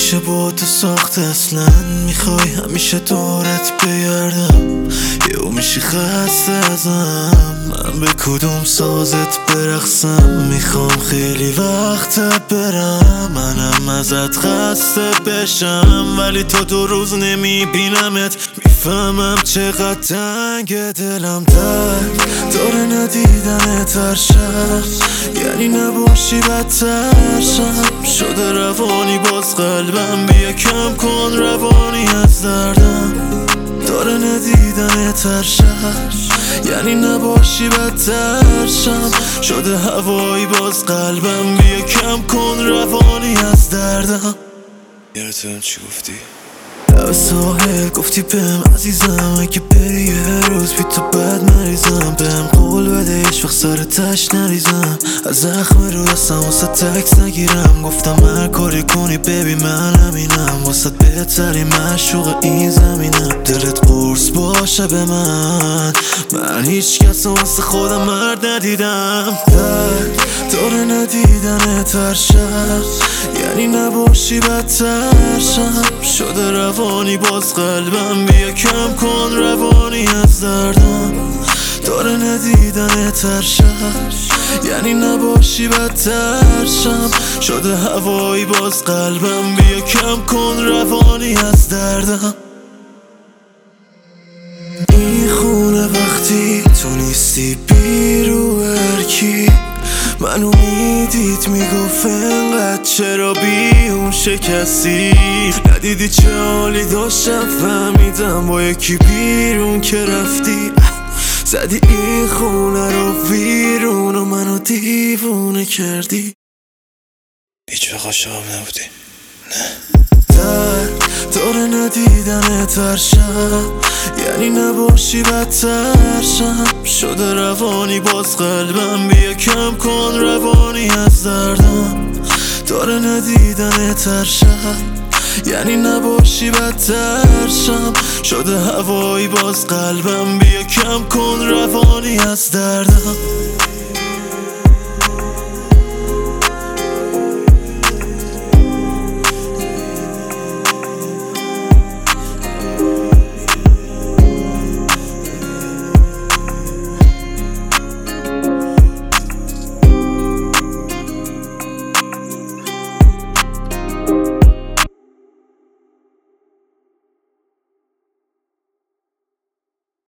میشه با تو ساخت اصلا میخوای همیشه دورت بگردم یهو میشی خسته ازم من به کدوم سازت برقصم میخوام خیلی وقت برم منم ازت خسته بشم ولی تو 2 روز نمیبینمت میفهمم چقدر تنگ دلم درد داره ندیدنت هر شب یعنی نباشی بدتر شم شده روانی باز قلبم بیا کم کن روانی از دردم داره ندیدنت هر شب یعنی نباشی بدتر شم شده هوایی باز قلبم بیا کم کن روانی از دردم یادتون چی گفتی؟ لب ساحل گفتی بهم عزیزم اگه بری یه روز بی تو بد مریضم بهم قول بده هیچ وقت سر تش نریزم از زخم رو دستم واسه تکس نگیرم گفتم هر کاری کنی ببی من همینم واسه بهترین معشوق این زمینم دلت قرص باشه به من هیچ کس واسه خودم مرد ندیدم درد داره ندیدنت هر شب یعنی نباشی بدتر شم شده روانی باز قلبم بیا کم کن روانی از دردم داره ندیدنت هر شب یعنی نباشی بدتر شم شده هوایی باز قلبم بیا کم کن روانی از دردم این خونه وقتی تو نیستی بیرو هرکی منو میدید میگفت انقدر چرا بی اون شکستی ندیدی چه حالی داشتم فهمیدم با یکی بیرون که رفتی زدی این خونه رو بیرون و منو دیوونه کردی هیچ وقت عاشقم نبودی نه درد داره ندیدنت هر شب یعنی نباشی بدتر شم شده روانی باز قلبم بیا کم کن روانی از دردم داره ندیدنت هر شب یعنی نباشی بدتر شم شده هوایی باز قلبم بیا کم کن روانی از دردم